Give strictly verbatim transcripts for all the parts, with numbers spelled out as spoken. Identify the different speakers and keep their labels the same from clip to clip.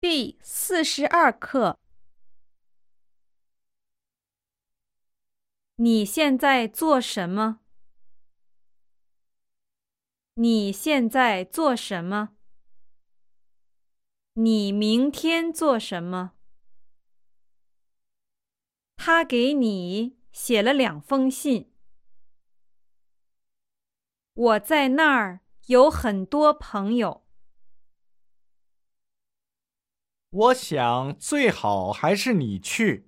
Speaker 1: 第四十二课。你现在做什么？你现在做什么？你明天做什么？他给你写了两封信。我在那儿有很多朋友。
Speaker 2: 我想最好还是你去。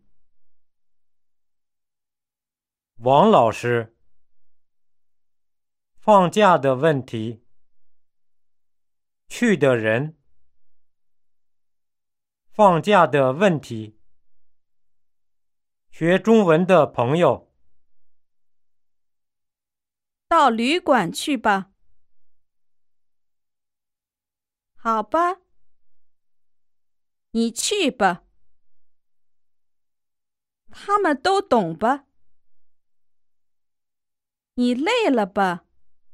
Speaker 3: 王老师，放假的问题。去的人。放假的问题。学中文的朋友。
Speaker 1: 到旅馆去吧。好吧。你去吧。他们都懂吧？你累了吧？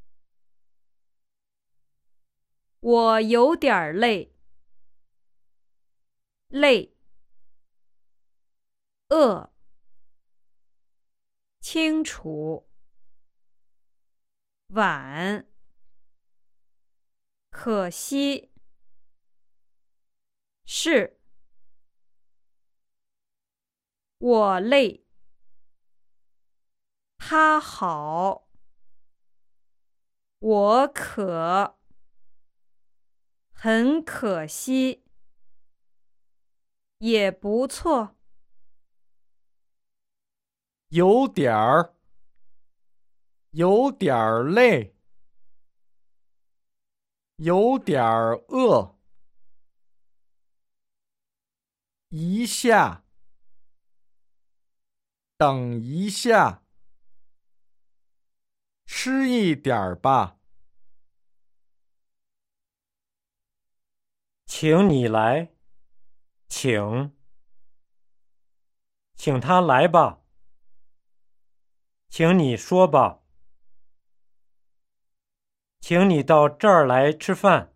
Speaker 1: 我有点累。累。饿。清楚。晚。可惜。是。我累。他好。我渴。很可惜。也不错。
Speaker 2: 有点儿，有点儿累，有点儿饿。一下，等一下，吃一点儿吧。
Speaker 3: 请你来，请，请他来吧。请你说吧。请你到这儿来吃饭。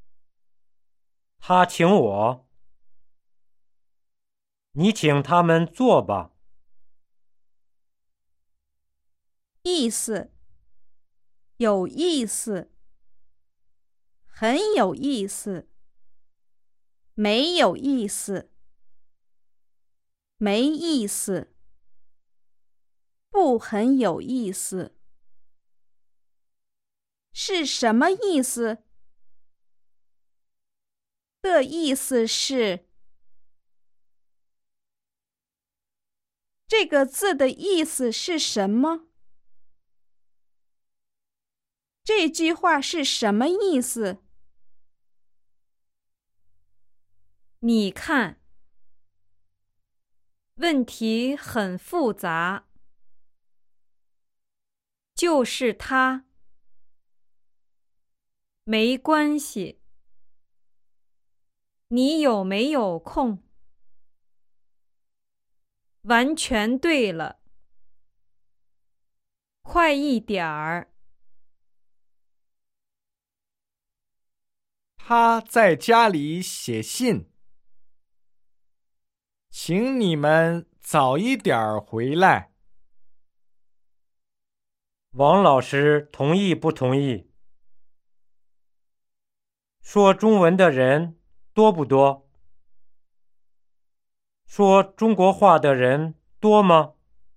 Speaker 3: 他请我。你请他们坐吧。
Speaker 1: 意思。有意思。很有意思。没有意思。没意思。不很有意思。是什么意思？的意思是。这个字的意思是什么？这句话是什么意思？你看，问题很复杂。就是他。没关系。你有没有空？完全对了。快一点儿。
Speaker 2: 他在家里写信，请你们早一点儿回来。
Speaker 3: 王老师同意不同意？说中文的人多不多？说中国话的人多吗？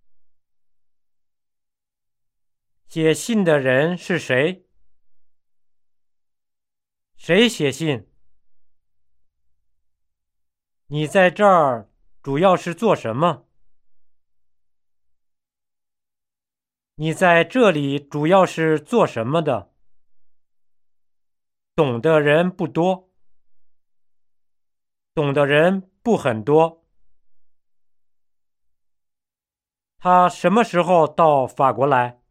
Speaker 3: 写信的人是谁？谁写信？你在这儿主要是做什么？你在这里主要是做什么的？懂的人不多。懂的人不很多。他什么时候到法国来？